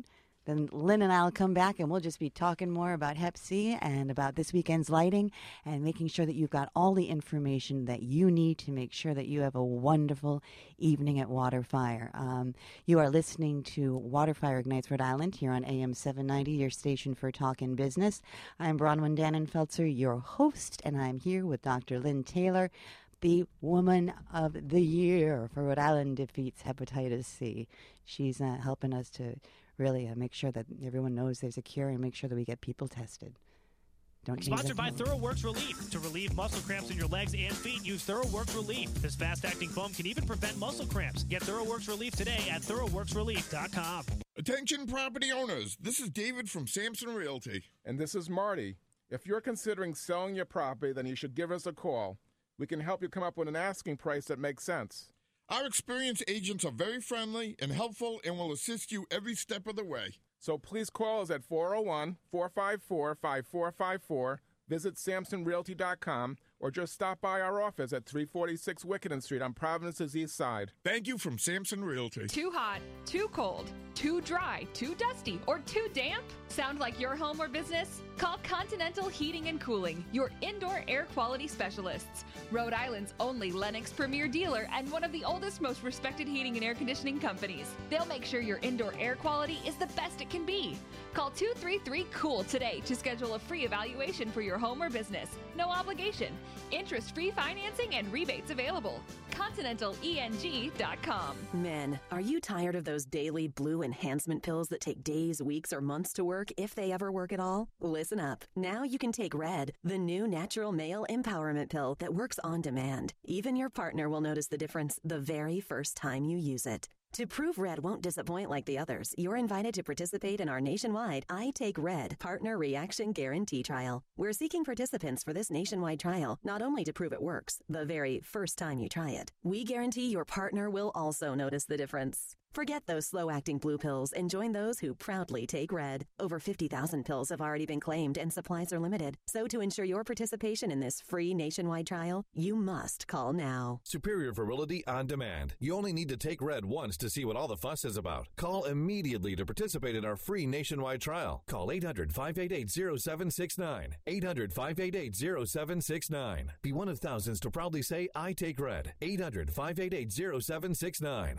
then Lynn and I will come back and we'll just be talking more about Hep C and about this weekend's lighting and making sure that you've got all the information that you need to make sure that you have a wonderful evening at Waterfire. Um, you are listening to Waterfire Ignites Rhode Island here on A M seven ninety, your station for talking business. I'm Bronwyn Dannenfelser, your host, and I'm here with Doctor Lynn Taylor, the Woman of the Year for Rhode Island defeats hepatitis C. She's uh, helping us to really uh, make sure that everyone knows there's a cure and make sure that we get people tested. Don't change Sponsored by ThoroughWorks Relief. To relieve muscle cramps in your legs and feet, use ThoroughWorks Relief. This fast-acting foam can even prevent muscle cramps. Get ThoroughWorks Relief today at thorough works relief dot com. Attention property owners. This is David from Sampson Realty. And this is Marty. If you're considering selling your property, then you should give us a call. We can help you come up with an asking price that makes sense. Our experienced agents are very friendly and helpful and will assist you every step of the way. So please call us at four oh one, four five four, five four five four, visit Sampson Realty dot com, or just stop by our office at three forty-six Wickenden Street on Providence's east side. Thank you from Sampson Realty. Too hot, too cold, too dry, too dusty, or too damp? Sound like your home or business? Call Continental Heating and Cooling, your indoor air quality specialists. Rhode Island's only Lennox Premier dealer and one of the oldest, most respected heating and air conditioning companies. They'll make sure your indoor air quality is the best it can be. Call two three three, COOL today to schedule a free evaluation for your home or business. No obligation. Interest-free financing and rebates available. Continental E N G dot com. Men, are you tired of those daily blue enhancement pills that take days, weeks, or months to work, if they ever work at all? Listen up. Now you can take Red, the new natural male empowerment pill that works on demand. Even your partner will notice the difference the very first time you use it. To prove Red won't disappoint like the others, you're invited to participate in our nationwide I Take Red Partner Reaction Guarantee Trial. We're seeking participants for this nationwide trial, not only to prove it works the very first time you try it. We guarantee your partner will also notice the difference. Forget those slow-acting blue pills and join those who proudly take Red. Over fifty thousand pills have already been claimed and supplies are limited. So to ensure your participation in this free nationwide trial, you must call now. Superior Virility on Demand. You only need to take Red once to see what all the fuss is about. Call immediately to participate in our free nationwide trial. Call eight hundred, five eight eight, zero seven six nine. eight hundred, five eight eight, zero seven six nine. Be one of thousands to proudly say, I take Red. eight hundred, five eight eight, zero seven six nine.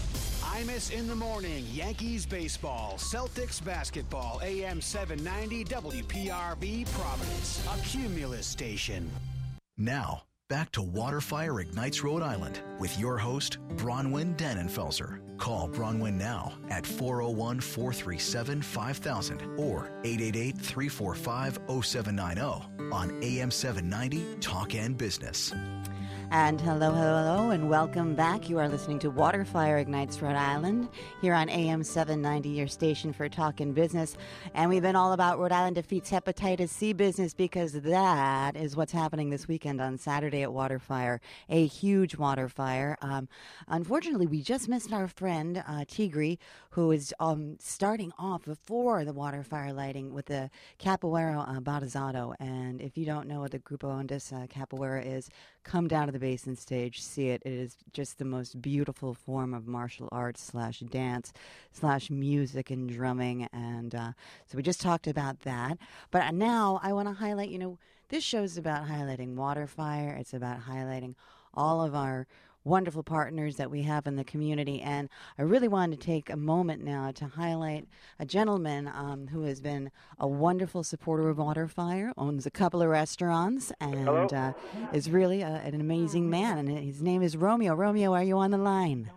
Imus in the morning, Yankees baseball, Celtics basketball, A M seven ninety, W P R B Providence, a Cumulus station. Now, back to Waterfire Ignites Rhode Island with your host, Bronwyn Dannenfelser. Call Bronwyn now at four oh one, four three seven, five thousand or eight eight eight, three four five, oh seven nine oh on A M seven ninety Talk and Business. And hello, hello, hello, and welcome back. You are listening to Waterfire Ignites Rhode Island here on A M seven ninety, your station for talking business. And we've been all about Rhode Island defeats hepatitis C business because that is what's happening this weekend on Saturday at Waterfire, a huge Waterfire. Um, unfortunately, we just missed our friend uh, Tigri, who is um, starting off before the Waterfire lighting with the Capoeira uh, Battezzato. And if you don't know what the Grupo Ondas uh, Capoeira is, come down to the Basin stage, see it. It is just the most beautiful form of martial arts slash dance slash music and drumming. And uh, so we just talked about that. But now I want to highlight, you know, this show's about highlighting Waterfire. It's about highlighting all of our wonderful partners that we have in the community. And I really wanted to take a moment now to highlight a gentleman um, who has been a wonderful supporter of Waterfire, owns a couple of restaurants, and uh, is really a, an amazing man. And his name is Romeo. Romeo, are you on the line?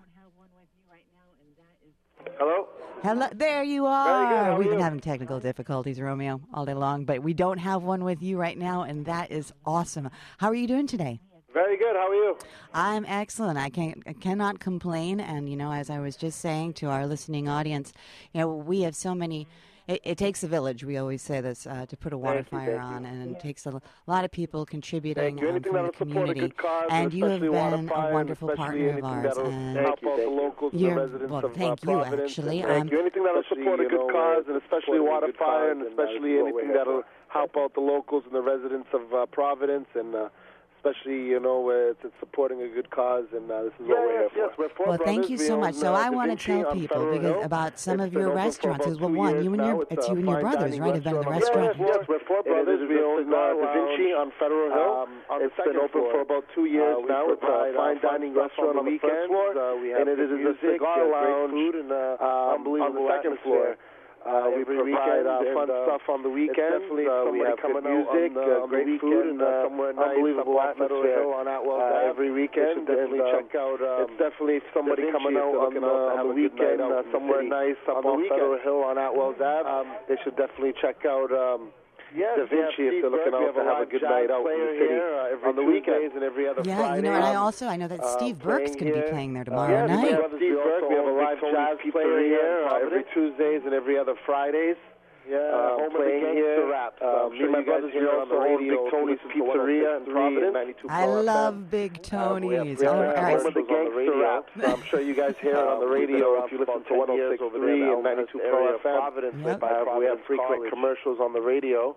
Hello? Hello, there you are. Very good. How are We've been you? having technical difficulties, Romeo, all day long, but we don't have one with you right now, and that is awesome. How are you doing today? Very good. How are you? I'm excellent. I can't, I cannot complain. And, you know, as I was just saying to our listening audience, you know, we have so many, it, it takes a village, we always say this, uh, to put a water Thank you, fire thank on. you. And it takes a lot of people contributing Thank you. um, Anything from the that'll support a community. good cause, And you have especially been Waterfire, a wonderful especially partner of anything ours. that'll And help out the locals and the you're- residents well, of thank uh, you, Providence. actually. Thank Um, you. Anything that'll support a good cause, and especially Waterfire, and especially anything that'll help out the locals and the residents of uh, Providence, and uh, especially, you know, uh, it's, it's supporting a good cause, and uh, this is what Yeah, we're yes, uh, here yes, for. we're four Well, brothers. thank you We so own, much. So uh, I Da want to Vinci tell on people Federal because Hill. about some It's of been your open for restaurants. about Well, two one, years you and now. your It's it's a you and your fine brothers, dining right? Have been in the restaurant. restaurant. Yes, yes, we're four It brothers. is a We own cigar uh, Da Vinci lounge. on Federal Hill. Um, on the it's been second open floor. for about two years Uh, we now. It's a provide, uh, fine fun dining stuff restaurant on the first weekends, floor, uh, we have and it good is a music, cigar uh, great lounge food, and uh, um, unbelievable on the second atmosphere. floor. Uh, we every provide weekend, uh, fun and, uh, stuff on the weekends. It's definitely uh, we somebody have coming good out music, on, uh, uh, on great the food, weekend, and uh, somewhere nice unbelievable up off Federal atmosphere Hill on Atwell uh, Ave. every weekend. You should definitely and, uh, check out. Um, it's definitely somebody Da Vinci coming if out they're on, looking uh, out to on have the a good weekend, night out uh, in the somewhere city. nice up On the off weekend. Federal Hill on Atwell's Ave. Um, they should definitely check out. Um, Yes, Da Vinci if they're looking out to have a good night out in the city uh, every on the Tuesdays weekends and every other Yeah, Friday. you know, and I Um, also I know that uh, Steve Burke's going to be here. playing there Uh, tomorrow yes, night. we have Steve Burke. We have a live jazz player here uh, every Tuesdays and every other Fridays. Yeah, uh, home playing of the here. Raps. Uh, me and my brothers here on the radio. Big Tony's Pizzeria in Providence. I love Big Tony's. Uh, oh, yeah, all right. home of the gangster rap. I'm sure you guys hear it on the radio if you listen to one oh six point three and ninety-two Pro F M. Yep. Uh, we have frequent commercials on the radio.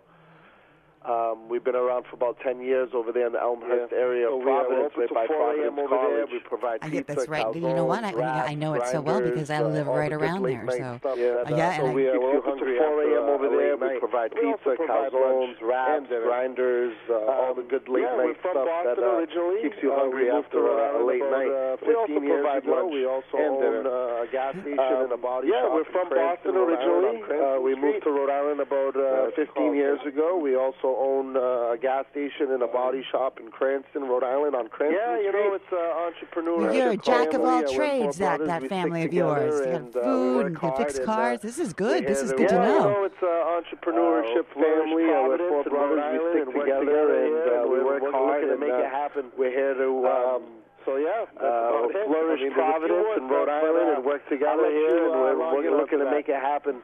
Um, we've been around for about ten years over there in the Elmhurst yeah. area of so Providence. We're open by Providence over College. There. We provide I pizza, get that's right. calzones, You know what? I, wraps, I know it so well because I live uh, right the around there. So stuff. yeah, uh, yeah, so and we, I, uh, we're open to four a.m. over there. We provide we pizza, calzones, wraps, grinders, uh, um, all the good late yeah, night stuff that uh, keeps you hungry uh, after uh, a late night. Uh, we also provide lunch. We also own uh, a gas station and a body shop. Yeah, we're from Boston originally. Uh, we moved to Rhode Island about uh, fifteen years ago. We also own uh, a gas station and a body shop in Cranston, Rhode Island on Cranston Yeah, you know, it's uh, entrepreneur. You're a jack of all family. trades, that, brothers. that We family stick of yours. You and, got uh, food, you work can fix hard cars. and, uh, This is good. we're This is here good to yeah, know. You know, it's uh, entrepreneurship uh, family. Uh, we're four brothers. We stick together and uh, we work hard to make it happen. We're here to... Um, So yeah, uh, flourish I mean, Providence and Rhode Island and work together here, and we're, we're looking to make it happen.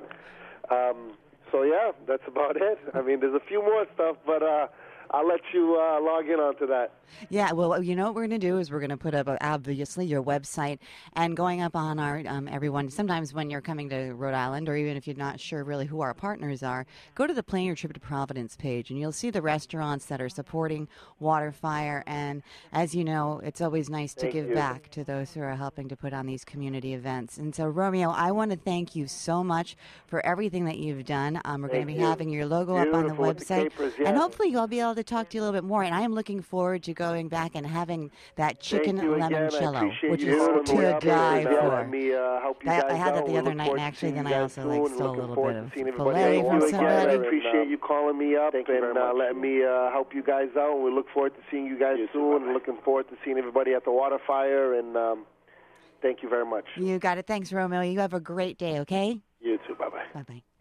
Um, so yeah, that's about it. I mean, there's a few more stuff, but uh, I'll let you uh, log in onto that. Yeah, well, you know what we're going to do is we're going to put up, uh, obviously, your website and going up on our, um, everyone, sometimes when you're coming to Rhode Island, or even if you're not sure really who our partners are, go to the Plan Your Trip to Providence page, and you'll see the restaurants that are supporting Waterfire. And as you know, it's always nice to Thank give you. back to those who are helping to put on these community events. And so, Romeo, I want to thank you so much for everything that you've done. Um, we're going to be Thank you. having your logo up on the Beautiful with the website, capers, and yes. hopefully I'll be able to talk to you a little bit more. And I am looking forward to going back and having that chicken Thank you again. limoncello, I which you is doing the to way die yeah, for. Let me uh, help you I, guys I had that out. the We other look night, forward and to actually seeing then you I guys also soon, like and stole a looking little forward bit to of seeing everybody filet at from the somebody. I appreciate you calling me up Thank you and very uh, much. letting me uh, help you guys out. We look forward to seeing you guys you soon, and looking forward to seeing everybody at the Waterfire. And um, thank you very much. You got it. Thanks, Romeo. You have a great day, okay? You too. Bye bye. Bye bye.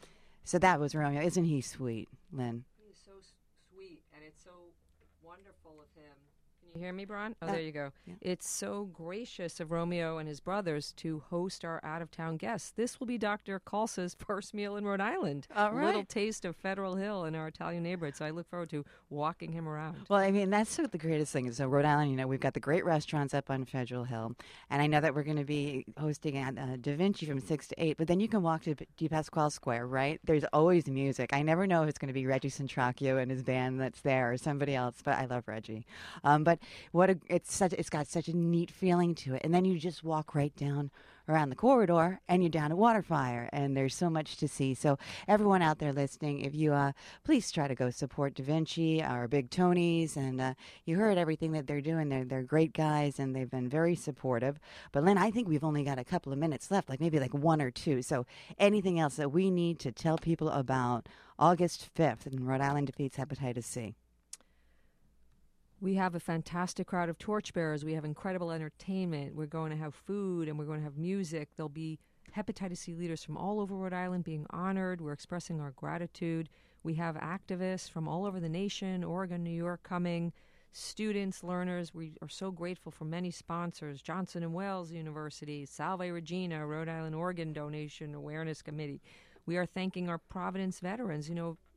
So that was Romeo. Isn't he sweet, Lynn? He's so sweet, and it's so wonderful of him. Can you hear me, Bron? Oh, Uh, there you go. yeah. It's so gracious of Romeo and his brothers to host our out-of-town guests. This will be Doctor Calsa's first meal in Rhode Island. All A little right. taste of Federal Hill in our Italian neighborhood, so I look forward to walking him around. Well, I mean, that's sort of the greatest thing. So Rhode Island, you know, we've got the great restaurants up on Federal Hill, and I know that we're going to be hosting at uh, Da Vinci from six to eight, but then you can walk to Di Pasquale Square, right? There's always music. I never know if it's going to be Reggie Centracchio and his band that's there or somebody else, but I love Reggie. Um, but what a, it's such, it's got such a neat feeling to it. And then you just walk right down around the corridor and you're down at Waterfire, and there's so much to see. So everyone out there listening, if you uh, please try to go support Da Vinci or Big Tony's, and uh, you heard everything that they're doing. They're, they're great guys, and they've been very supportive. But Lynn, I think we've only got a couple of minutes left, like maybe like one or two. So anything else that we need to tell people about August fifth in Rhode Island Defeats Hepatitis C? We have a fantastic crowd of torchbearers. We have incredible entertainment. We're going to have food, and we're going to have music. There'll be hepatitis C leaders from all over Rhode Island being honored. We're expressing our gratitude. We have activists from all over the nation, Oregon, New York, coming, students, learners. We are so grateful for many sponsors, Johnson and Wales University, Salve Regina, Rhode Island Organ Donation Awareness Committee. We are thanking our Providence veterans. You know,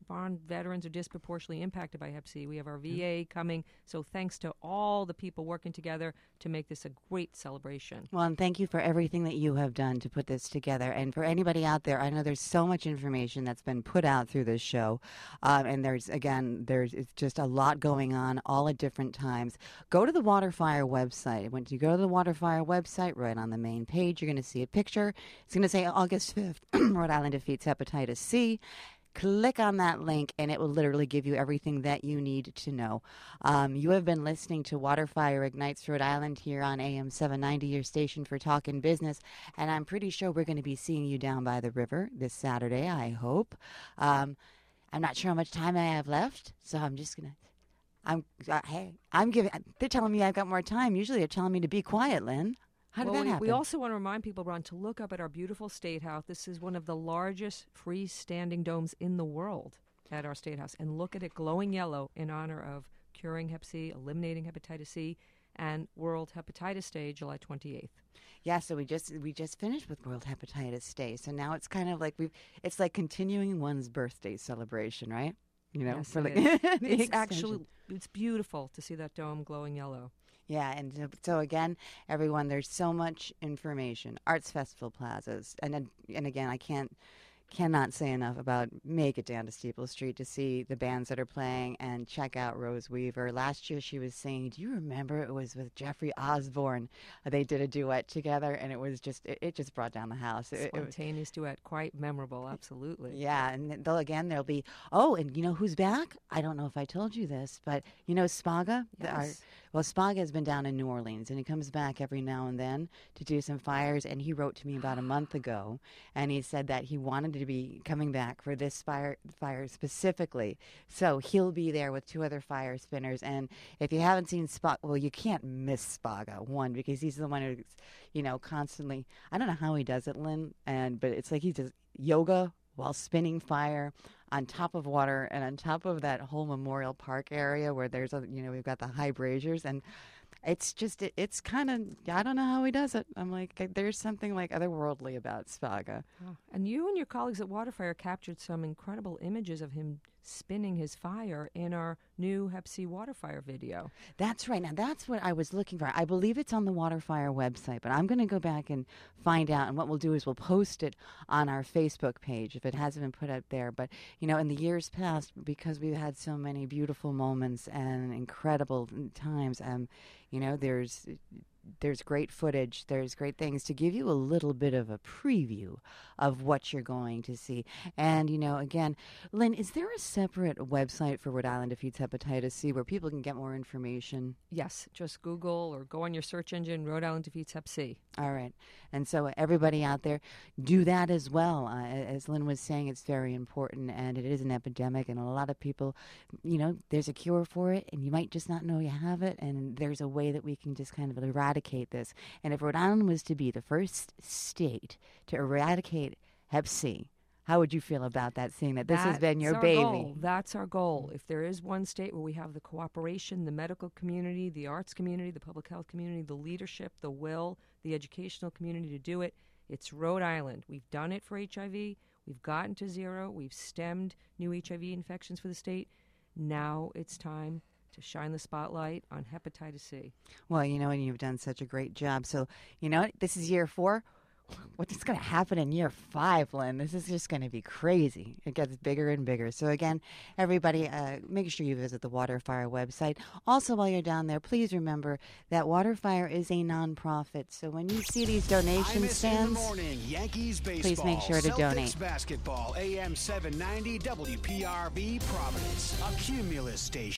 Bond veterans are disproportionately impacted by hep C. We have our V A coming. So thanks to all the people working together to make this a great celebration. Well, and thank you for everything that you have done to put this together. And for anybody out there, I know there's so much information that's been put out through this show. Um, and there's, again, there's it's just a lot going on all at different times. Go to the WaterFire website. When you go to the WaterFire website, right on the main page, you're going to see a picture. It's going to say August fifth, Rhode Island defeats hepatitis C. Click on that link, and it will literally give you everything that you need to know. Um, you have been listening to WaterFire Ignites Rhode Island here on A M seven ninety, your station for talking business, and I'm pretty sure we're going to be seeing you down by the river this Saturday, I hope. Um, I'm not sure how much time I have left, so I'm just going to... I'm uh, hey, I'm giving... They're telling me I've got more time. Usually they're telling me to be quiet, Lynn. How did well, that we, happen? we also want to remind people, Ron, to look up at our beautiful State House. This is one of the largest freestanding domes in the world at our State House. And look at it glowing yellow in honor of curing hep C, eliminating hepatitis C, and World Hepatitis Day, July twenty-eighth. Yeah, so we just we just finished with World Hepatitis Day. So now it's kind of like we've it's like continuing one's birthday celebration, right? You know, Yes, for it like is. the It's extension. actually it's beautiful to see that dome glowing yellow. Yeah, and so- so again, everyone, there's so much information. Arts Festival plazas, and then- and again, I can't cannot say enough about make it down to Steeple Street to see the bands that are playing and check out Rose Weaver. Last year, she was singing. Do you remember? It was with Jeffrey Osborne. Uh, They did a duet together, and it was just it, it just brought down the house. It- it- Spontaneous duet, quite memorable, absolutely. Yeah, and then they'll, again, there'll be, oh, and you know who's back? I don't know if I told you this, but you know Spaga? The- our- Yes. well, Spaga has been down in New Orleans, and he comes back every now and then to do some fires, and he wrote to me about a month ago, and he said that he wanted to be coming back for this fire, fire specifically. So he'll be there with two other fire spinners, and if you haven't seen Spaga, well, you can't miss Spaga, one, because he's the one who's, you know, constantly, I don't know how he does it, Lynn, and but it's like he does yoga while spinning fire on top of water and on top of that whole Memorial Park area where there's a, you know, we've got the high braziers, and it's just, it, it's kind of, I don't know how he does it. I'm like, there's something like otherworldly about Spaga. Oh. And you and your colleagues at WaterFire captured some incredible images of him spinning his fire in our new Hep C WaterFire video. That's right. Now, that's what I was looking for. I believe it's on the WaterFire website, but I'm going to go back and find out. And what we'll do is we'll post it on our Facebook page if it hasn't been put out there. But, you know, in the years past, because we've had so many beautiful moments and incredible times, um, you know, there's... There's great footage, there's great things to give you a little bit of a preview of what you're going to see. And, you know, again, Lynn, is there a separate website for Rhode Island Defeats Hepatitis C where people can get more information? Yes, just Google or go on your search engine, Rhode Island Defeats Hep C. All right. And so everybody out there, do that as well. Uh, as Lynn was saying, it's very important, and it is an epidemic, and a lot of people, you know, there's a cure for it, and you might just not know you have it, and there's a way that we can just kind of eradicate this. And if Rhode Island was to be the first state to eradicate Hep C, how would you feel about that, seeing that this has been your That's our baby? goal. That's our goal. If there is one state where we have the cooperation, the medical community, the arts community, the public health community, the leadership, the will, the educational community to do it, it's Rhode Island. We've done it for H I V. We've gotten to zero. We've stemmed new H I V infections for the state. Now it's time to shine the spotlight on hepatitis C. Well, you know, and you've done such a great job. So, you know, this is year four. What's going to happen in year five, Lynn? This is just going to be crazy. It gets bigger and bigger. So again, everybody, uh, make sure you visit the WaterFire website. Also, while you're down there, please remember that WaterFire is a nonprofit. So when you see these donation Imus stands, in the morning, Yankees baseball, please make sure to Celtics donate. basketball, A M seven ninety W P R V Providence, a Cumulus station.